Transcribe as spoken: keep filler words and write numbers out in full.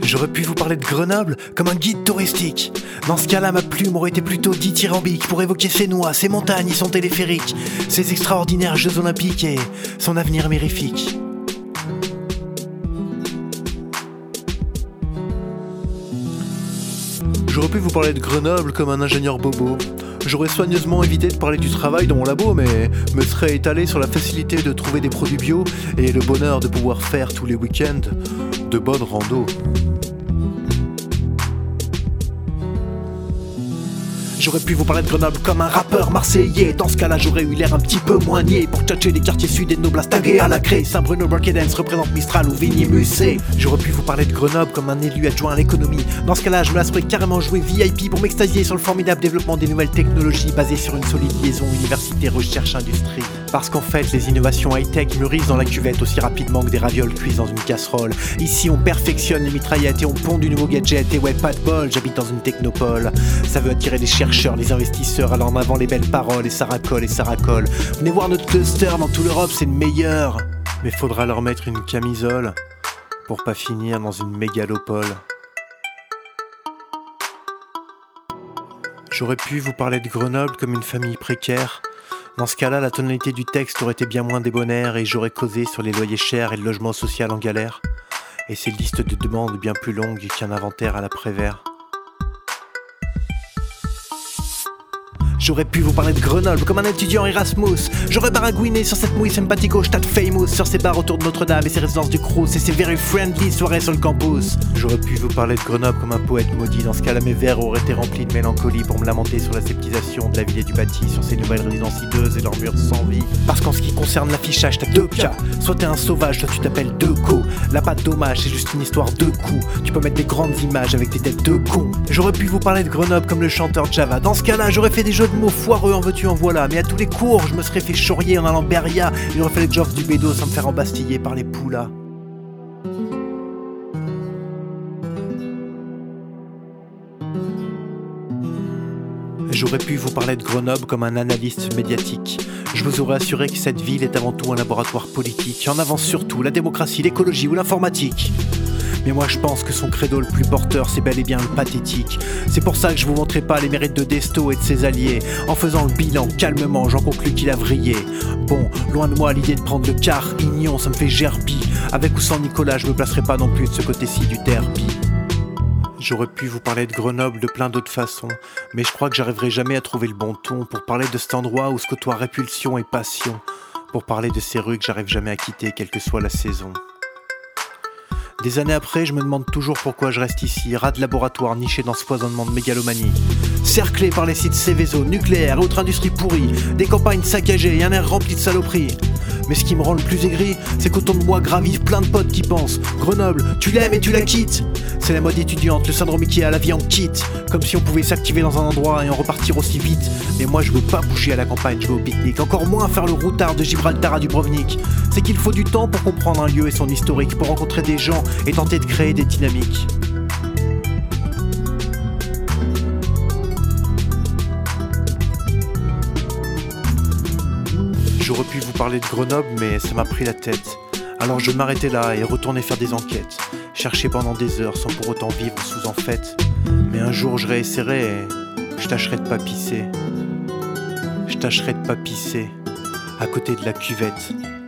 J'aurais pu vous parler de Grenoble comme un guide touristique. Dans ce cas-là, ma plume aurait été plutôt dithyrambique pour évoquer ses noix, ses montagnes et son téléphérique, ses extraordinaires Jeux Olympiques et son avenir mirifique. J'aurais pu vous parler de Grenoble comme un ingénieur bobo. J'aurais soigneusement évité de parler du travail dans mon labo, mais me serais étalé sur la facilité de trouver des produits bio et le bonheur de pouvoir faire tous les week-ends de bonnes randos. J'aurais pu vous parler de Grenoble comme un rappeur marseillais. Dans ce cas-là, j'aurais eu l'air un petit peu moins niais pour tchatcher les quartiers sud et de nos blasts tagués à la craie. Saint-Bruno Burkedance représente Mistral ou Vigny Musset. J'aurais pu vous parler de Grenoble comme un élu adjoint à l'économie. Dans ce cas-là, je me la serais carrément joué V I P pour m'extasier sur le formidable développement des nouvelles technologies basées sur une solide liaison université-recherche-industrie. Parce qu'en fait, les innovations high-tech mûrissent dans la cuvette aussi rapidement que des ravioles cuites dans une casserole. Ici, on perfectionne les mitraillettes et on pond du nouveau gadget. Et ouais, pas de bol, j'habite dans une technopole. Ça veut attirer les chercheurs, les investisseurs, alors en avant les belles paroles. Et ça racole, et ça racole. Venez voir notre cluster, dans toute l'Europe, c'est le meilleur. Mais faudra leur mettre une camisole pour pas finir dans une mégalopole. J'aurais pu vous parler de Grenoble comme une famille précaire. Dans ce cas-là, la tonalité du texte aurait été bien moins débonnaire et j'aurais causé sur les loyers chers et le logement social en galère. Et ces listes de demandes bien plus longues qu'un inventaire à l'après-vert. J'aurais pu vous parler de Grenoble comme un étudiant Erasmus. J'aurais baragouiné sur cette mouille sympathico stade famous, sur ses bars autour de Notre-Dame et ses résidences du Crous et ses very friendly soirées sur le campus. J'aurais pu vous parler de Grenoble comme un poète maudit. Dans ce cas-là, mes vers auraient été remplis de mélancolie pour me lamenter sur la sceptisation de la ville et du bâti, sur ses nouvelles résidences hideuses et leurs murs sans vie. Parce qu'en ce qui concerne l'affichage, t'as deux cas. Soit t'es un sauvage, soit tu t'appelles Deco. Là, pas de dommage, c'est juste une histoire de coups. Tu peux mettre des grandes images avec des têtes de cons. J'aurais pu vous parler de Grenoble comme le chanteur Java. Dans ce cas-là, j'aurais fait des jeux de mots foireux, en veux-tu en voilà. Mais à tous les cours, je me serais fait chourier en allant Beria. Il aurait fait les jokes du bédo sans me faire embastiller par les poulas. J'aurais pu vous parler de Grenoble comme un analyste médiatique. Je vous aurais assuré que cette ville est avant tout un laboratoire politique, et en avance surtout la démocratie, l'écologie ou l'informatique. Mais moi je pense que son credo le plus porteur c'est bel et bien le pathétique. C'est pour ça que je vous montrerai pas les mérites de Desto et de ses alliés. En faisant le bilan calmement j'en conclus qu'il a vrillé. Bon, loin de moi l'idée de prendre le car, ignon ça me fait gerbi. Avec ou sans Nicolas je me placerai pas non plus de ce côté-ci du derby. J'aurais pu vous parler de Grenoble de plein d'autres façons, mais je crois que j'arriverai jamais à trouver le bon ton pour parler de cet endroit où se côtoient répulsion et passion, pour parler de ces rues que j'arrive jamais à quitter quelle que soit la saison. Des années après, je me demande toujours pourquoi je reste ici, rat de laboratoire niché dans ce foisonnement de mégalomanie. Cerclé par les sites Céveso, nucléaires et autres industries pourries, des campagnes saccagées et un air rempli de saloperies. Mais ce qui me rend le plus aigri, c'est qu'autour de moi gravissent plein de potes qui pensent Grenoble, tu l'aimes et tu la quittes. C'est la mode étudiante, le syndrome Ikea, la vie en kit. Comme si on pouvait s'activer dans un endroit et en repartir aussi vite. Mais moi je veux pas bouger à la campagne, je veux au pique-nique. Encore moins faire le routard de Gibraltar à Dubrovnik. C'est qu'il faut du temps pour comprendre un lieu et son historique, pour rencontrer des gens et tenter de créer des dynamiques. J'aurais pu vous parler de Grenoble, mais ça m'a pris la tête. Alors je m'arrêtais là et retournais faire des enquêtes. Chercher pendant des heures sans pour autant vivre sous en fête. Mais un jour je réessayerai et je tâcherai de pas pisser. Je tâcherai de pas pisser à côté de la cuvette.